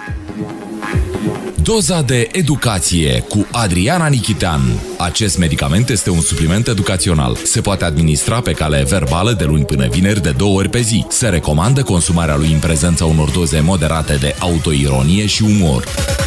Doza de educație cu Adriana Nichitean. Acest medicament este un supliment educațional. Se poate administra pe cale verbală de luni până vineri de 2 ori pe zi. Se recomandă consumarea lui în prezența unor doze moderate de autoironie și umor.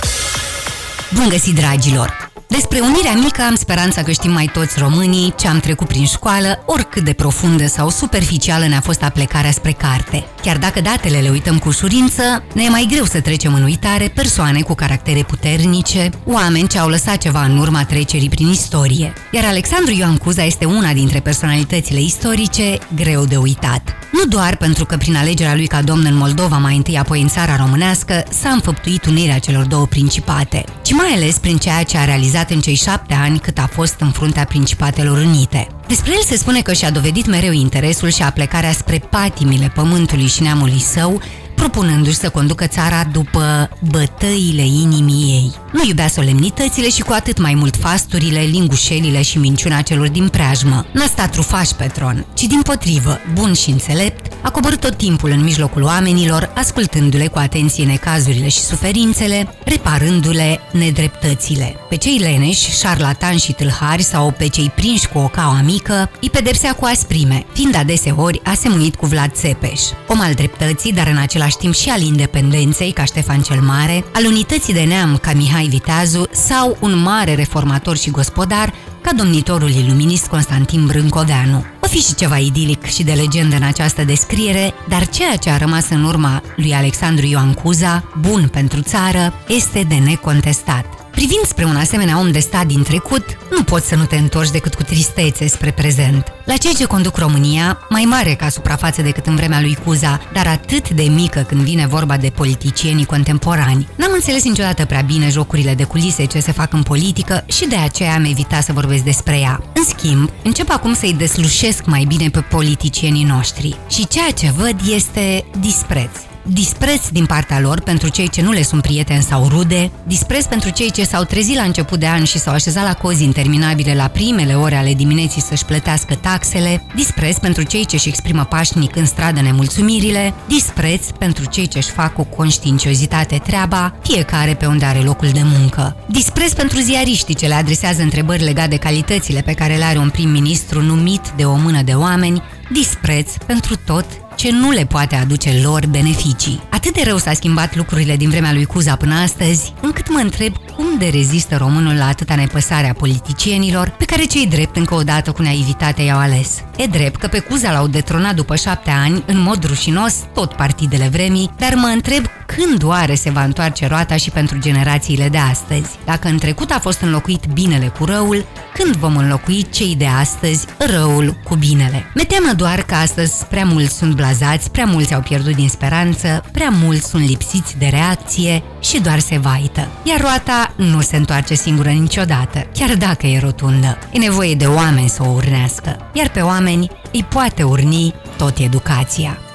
Bun găsit, dragilor! Despre unirea mică am speranța că știm mai toți românii ce am trecut prin școală, oricât de profundă sau superficială ne-a fost aplecarea spre carte. Chiar dacă datele le uităm cu ușurință, ne e mai greu să trecem în uitare persoane cu caractere puternice, oameni ce au lăsat ceva în urma trecerii prin istorie. Iar Alexandru Ioan Cuza este una dintre personalitățile istorice greu de uitat. Nu doar pentru că prin alegerea lui ca domn în Moldova, mai întâi apoi în țara românească, s-a înfăptuit unirea celor două principate, ci mai ales prin ceea ce a realizat în cei 7 ani cât a fost în fruntea Principatelor Unite. Despre el se spune că și-a dovedit mereu interesul și aplecarea spre patimile pământului și neamului său, propunându-și să conducă țara după bătăile inimii ei. Nu iubea solemnitățile și cu atât mai mult fasturile, lingușelile și minciuna celor din preajmă. N-a stat trufaș pe tron, ci dimpotrivă, bun și înțelept, a coborât tot timpul în mijlocul oamenilor, ascultându-le cu atenție necazurile și suferințele, reparându-le nedreptățile. Pe cei leneși, șarlatani și tâlhari sau pe cei prinși cu o caua mică, îi pedepsea cu asprime, fiind adeseori asemuit cu Vlad Țepeș. Om al dreptății, dar în același timp și al independenței, ca Ștefan cel Mare, al unității de neam, ca Mihai Viteazu, sau un mare reformator și gospodar, ca domnitorul iluminist Constantin Brâncoveanu. O fi și ceva idilic și de legendă în această descriere, dar ceea ce a rămas în urma lui Alexandru Ioan Cuza, bun pentru țară, este de necontestat. Privind spre un asemenea om de stat din trecut, nu poți să nu te întorci decât cu tristețe spre prezent. La cei ce conduc România, mai mare ca suprafață decât în vremea lui Cuza, dar atât de mică când vine vorba de politicienii contemporani. N-am înțeles niciodată prea bine jocurile de culise ce se fac în politică și de aceea am evitat să vorbesc despre ea. În schimb, încep acum să-i deslușesc mai bine pe politicienii noștri. Și ceea ce văd este dispreț. Dispreț din partea lor pentru cei ce nu le sunt prieteni sau rude, dispreț pentru cei ce s-au trezit la început de an și s-au așezat la cozi interminabile la primele ore ale dimineții să-și plătească taxele, dispreț pentru cei ce își exprimă pașnic în stradă nemulțumirile, dispreț pentru cei ce își fac cu conștiinciozitate treaba, fiecare pe unde are locul de muncă. Dispreț pentru ziariștii ce le adresează întrebări legate de calitățile pe care le are un prim-ministru numit de o mână de oameni, dispreț pentru tot ce nu le poate aduce lor beneficii. Atât de rău s-a schimbat lucrurile din vremea lui Cuza până astăzi, încât mă întreb cum de rezistă românul la atâta nepăsare a politicienilor, pe care cei drept încă o dată cu naivitate i-au ales. E drept că pe Cuza l-au detronat după 7 ani, în mod rușinos, tot partidele vremii, dar mă întreb când oare se va întoarce roata și pentru generațiile de astăzi. Dacă în trecut a fost înlocuit binele cu răul, când vom înlocui cei de astăzi răul cu binele? Mi-e teamă doar că astăzi prea mulți sunt blazați, prea mulți au pierdut din speranță, prea mulți sunt lipsiți de reacție și doar se vaită. Iar roata nu se întoarce singură niciodată, chiar dacă e rotundă. E nevoie de oameni să o urnească, iar pe oameni îi poate urni tot educația.